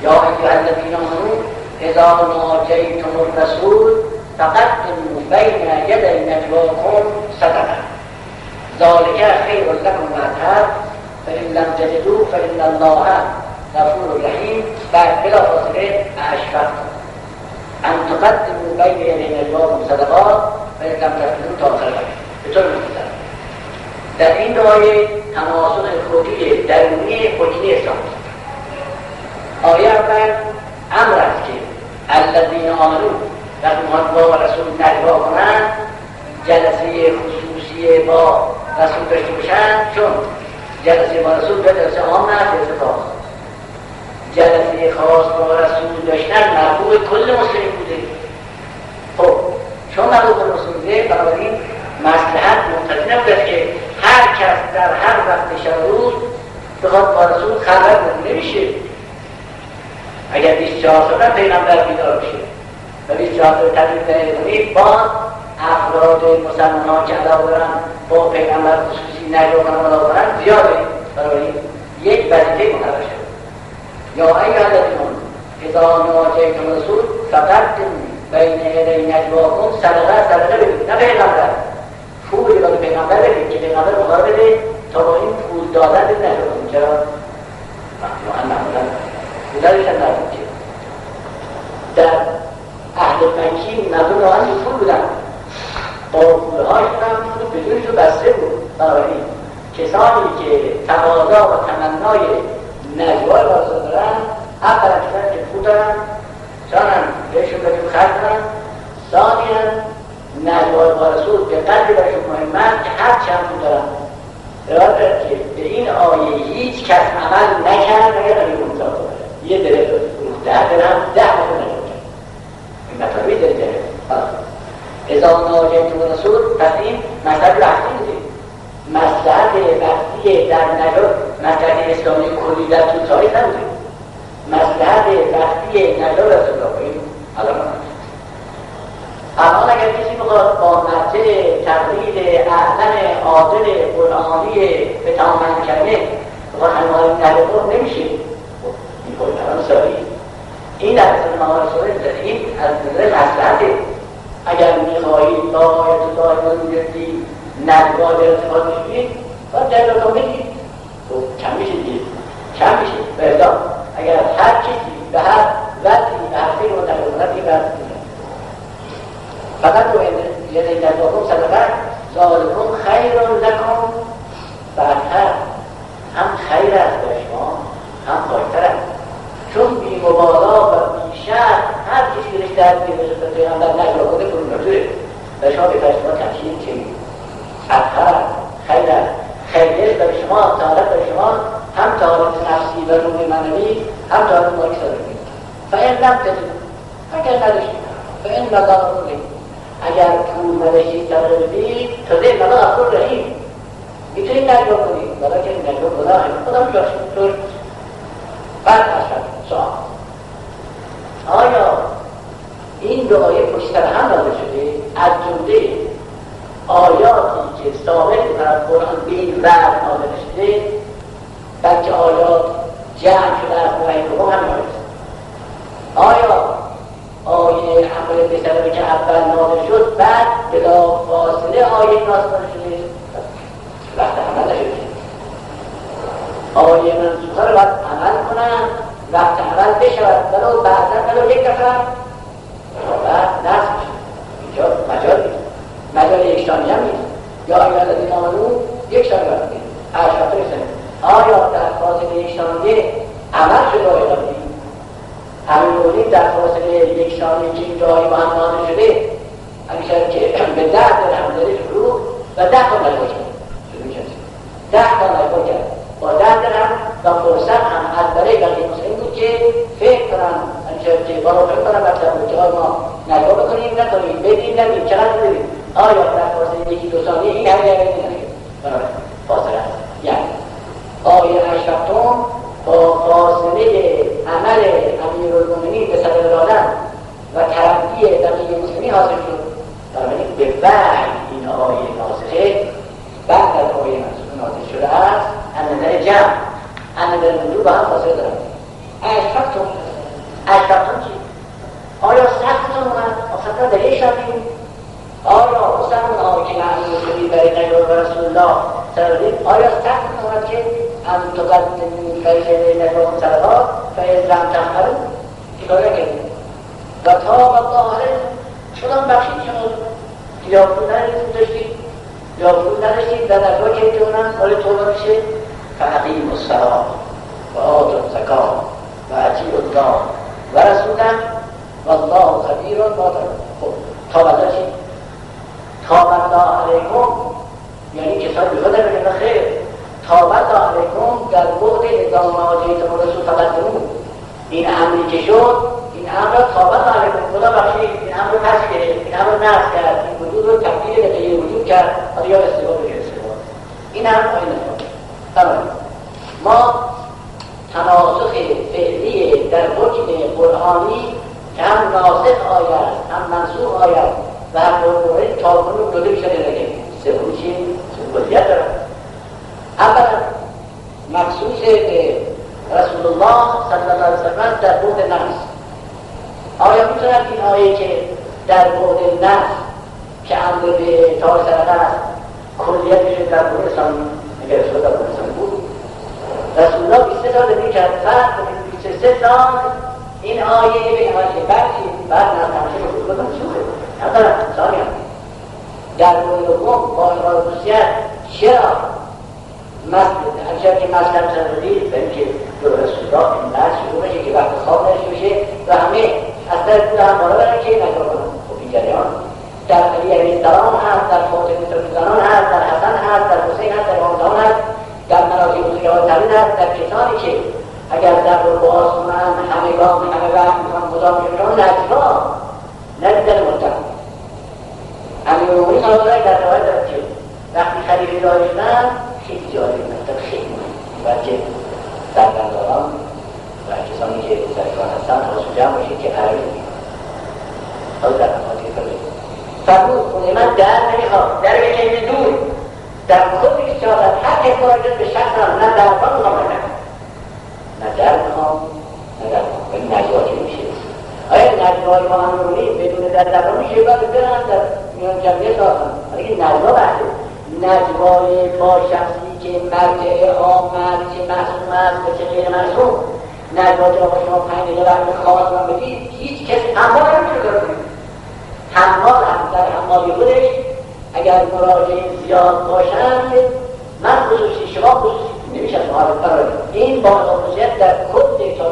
یا ایها الذین آمنوا اذا ناجیتم الرسول فقدموا بین یدی نجواکم صدقه ذلک خیر لکم و اطهر فإن لم تجدوا فإن الله غفور رحیم. بعد بلافاصله اشفقتم ان تقدموا بین یدی نجواکم صدقات فإن لم تجدوا تا آخر آیه. به طور مختصر در این آیه تناسق خودی درونی حکمی اسلام است. آیه اول امر است که الذین آمنوا وقتی با رسول نجوا کنند جلسه خصوصی با رسول داشته باشند، چون جلسه با رسول به جلسه عام نه جلسه خاص. جلسه خاص با رسول داشتن مربوط کل مسلمین بوده. خب چون مربوط کل مسلمین بوده بنابراین مصلحت مقتضی نبوده که هر کس در هر وقت شب روز بخواد با رسول خلوت نمیشه. اگر 24 ساعت پیغمبر بیدار بشه و 24 ساعت تدریس کنید با افراد مسلمان ها که علاقه دارن با پیغمبر خصوصی نجوا کنن و کنن زیاده. برای یک وظیفه مقرر شده. یا ایها الذین آمنوا اذا ناجیتم الرسول فقدموا بین یدی نجواکم صدقه بدید. نه پیغمبر پول داد پیغمبر بدید که پیغمبر مقرر بده تا با این پول دادن به نجوا کنید. چرا؟ معمولا پولادش هم نبود که در اهل مکی مردم راحت پول بودن، با پولهاشون هم پول بدونشون بسته بود. بنابراین کسانی که تقاضا و تمنای نجوای با رسول دارن اولا کسانی که پول دارن چنان بهشون بدون خرج کنن، ثانیا نجوای با رسول به قدری برشون مهمت که هر چند پول دارن. روایت دارد که به این آیه هیچ کس عمل نکرد مگر علی ممتاز داره یه دره ده درهم 10 نفر نجوا کرد. این مطلبی داره دره اذا ناجیتم الرسول. پس این مسئله وقتی میده مصلحت وقتی در نجات مصلحت اسلامی کلی در طول تاریخ نبوده. مصلحت وقتی نجات رسول الله این الان اگر کسی بخواد با مبدأ تقلید اعلم عادل قرآنی به تمام کلمه بخواد همه نجات نمیشه. این خود الان ساری این در اصل مقام رسول این از نظر مصلحته. اگر میخواهید با آیت دائما میگردید نجوا در ارتفاع میشید باید جلال کن بگید کم میشه دید کم میشه بردام. اگر هر کسی به هر وقتی به هر فیلم و تقریبونت این برد فقط رو یعنی نجواکم صدقه ذالکم خیر لکم بعدتر هم خیر است به شما هم خواهیتر است. چون بی مبالا و بی شر هر کسی که رشته هستی به پیغمبر نجوا کنه فرون نفسه و شما به شما تمشید که اطهر خیر است. خیلیت برای شما طهارت برای شما هم طهارت نفسی و روح معنوی هم طهارت مالی صدقی. فإن لم تجدوا اگر نداشتید فإن الله غفور رحیم. اگر پول نداشتید صدقه بدید تازه الله غفور رحیم میتونید نجوا کنید ولی که نجوا گناهه خدا میبخشید. بعد اصلا سوال آیا این دو آیه پشت سر هم نازل شده از جمله آیاتی که ثابت می‌کند قرآن به این وجه نازل شده بلکه آیات جمع شده از قرآن دوم هم نازل شده؟ آیا آیه امر بسلامه که اول نازل شد بعد بلا فاصله آیه نازل شده؟ وقت عمل نشده. آیه منسوخه رو باید عمل کنن وقت عمل بشود ولو بعدا ولو یک نفر بعد نصف میشه. اینجا مجال نیست، مجال یک ثانیه هم نیست. یا ایها الذین آمنوا یک ثانیه وقت نیست اشرف رسنه. آیا در فاصله یک ثانیه عمل شده آیه قبلی؟ همین در فاصله یک ثانیه که این جایی با هم نازل شده همیشه که به 10 درهم داره شروع و 10 تا نجوا کرد شروع کرد 10 تا نجوا کرد با 10 درهم و فرصت هم از برای بقیه مسلمین بود که فکر کنن که بارو فکر کنن که ما نجوا بکنیم نکنیم بدیم نمیم چقدر بدیم. آیا در فاصله یکی 2 ثانیه این همه یعنی نگه فاصله هست. یعنی آیه اشرفتون با فاصله عمل امیرالمومنین به صدر دادن و تربیه بقیه مسلمین حاصل شد. بنابراین به وحی این آیه نازله بعد از آیه نازل شده است از نظر جمع از نظر موضوع با هم فاصله دارد. اشرفتون الله صلی الله علیه و آیا سخت می‌آمد که ان تقدموا بین یدیکم صدقات فإن لم تفعلوا چیکار کردید و تاب الله علیکم خدا بخشید شما یا پول نداشتید یا پول نداشتید و در واقع که اونم حال توبه میشه فاقیموا الصلاة و آتوا الزکاة و اطیعوا الله و رسوله والله خبیر بما تعملون. خب تاب الله چی؟ تاب الله علیکم یعنی کسانی بخدا بگن خیر تاب الله علیکم در بعد اذا ناجیتم الرسول فقدموه این امری که شد این امر را تاب الله علیکم خدا بخشید این امر رو پس گرفت این امر رو نسخ کرد این وجود رو تبدیل به غیر وجود کرد حالا یا استفاده به استفاده این هم آیه نفاده. ما تناسخ فعلی در حکم قرآنی که هم ناسخ آید هم منسوخ آید و هم مورد تاکنون داده میشه نگه سوم چی؟ سوم دارد. اولا مخصوص به رسول الله صلی الله علیه وسلم در بعد نفس. آیا میتونم این آیه که در بعد نفس که امر به تار سرده است کلیتش در بعد اسلام اگر رسول در بعد اسلام بود رسول الله 23 سال زندگی کرد فرق 23 سال این آیه به این آیه بعد نفسه رسول الله منسوخه. اولا ثانیا در مورد دوم با اقرار خصوصیت چرا اگر که مطلب زندگی به اینکه دو رسول الله این درس شروع بشه که وقت خواب نشته بشه و همه از در پول هم بالا برن که نگاه کنن. خب این جریان در علی علیه السلام هست، در فاطمه زنان هست، در حسن هست، در حسین هست، در امام هست، در مناطق موسیقی های طویل هست، در کسانی که اگر در رو باز کنن همگان همه وقت میکنن مدام میکنن نجوا ندیدن مدام امیرالمومنین آقای در روایت دارد که وقتی خلیفه داری شدن خیلی جالب مطلب خیلی بلکه سرگرداران و کسانی که سرکار هستن حاصل جمع باشید که عربی میکنن حالا در نماتی فرده فرمود خونه من در نمیخواد در بکنید دور در کل ایستادت هر که واردت به شخص هم نه در کار میخوام نه در میخوام نه در میخوام ولی نجواتی میشه. آیا نجوای ما هم رونی بدون در دران میشه باید برن در میان جمعیت آسان ولی که نجوا بحثه نجوای با شخصی که مرجع آمد که معصوم است و که غیر معصوم نجوا که آقا شما 5 دقیقه وقت خواهد من بدید هیچ کسی هموال هم میشه داره کنید هموال هم در هموالی خودش اگر مراجعین زیاد باشند من خصوصی شما خصوصی نمیشه محارب برای این با خصوصیت در کل